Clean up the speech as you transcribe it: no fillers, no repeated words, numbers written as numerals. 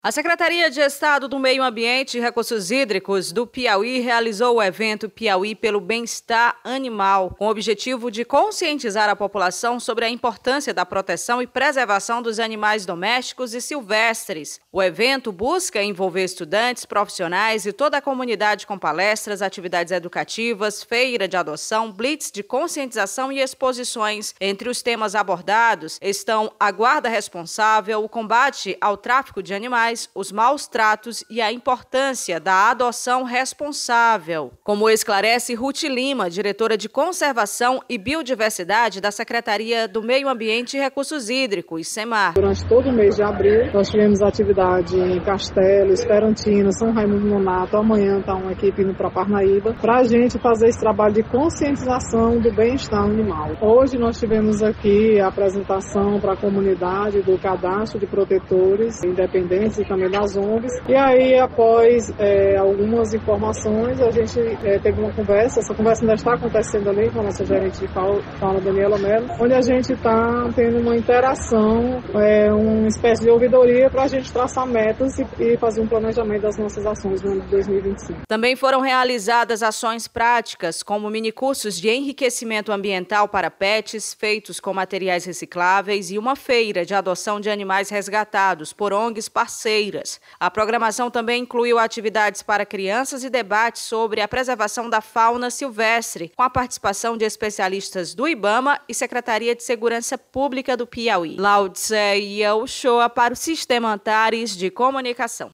A Secretaria de Estado do Meio Ambiente e Recursos Hídricos do Piauí realizou o evento Piauí pelo Bem-Estar Animal, com o objetivo de conscientizar a população sobre a importância da proteção e preservação dos animais domésticos e silvestres. O evento busca envolver estudantes, profissionais e toda a comunidade com palestras, atividades educativas, feira de adoção, blitz de conscientização e exposições. Entre os temas abordados estão a guarda responsável, o combate ao tráfico de animais, os maus tratos e a importância da adoção responsável. Como esclarece Ruth Lima, diretora de Conservação e Biodiversidade da Secretaria do Meio Ambiente e Recursos Hídricos, SEMAR. Durante todo o mês de abril, nós tivemos atividade em Castelo, Esperantina, São Raimundo Nonato. Amanhã está uma equipe indo para Parnaíba, para a gente fazer esse trabalho de conscientização do bem-estar animal. Hoje nós tivemos aqui a apresentação para a comunidade do cadastro de protetores independentes e também das ONGs. E aí, após algumas informações, a gente teve uma conversa. Essa conversa ainda está acontecendo ali com a nossa gerente de fauna, Daniela Mello, onde a gente está tendo uma interação, uma espécie de ouvidoria para a gente traçar metas e fazer um planejamento das nossas ações no ano de 2025. Também foram realizadas ações práticas, como minicursos de enriquecimento ambiental para pets, feitos com materiais recicláveis, e uma feira de adoção de animais resgatados por ONGs parceiras. A programação também incluiu atividades para crianças e debates sobre a preservação da fauna silvestre, com a participação de especialistas do IBAMA e Secretaria de Segurança Pública do Piauí. Laudceia Uchoa para o Sistema Antares de Comunicação.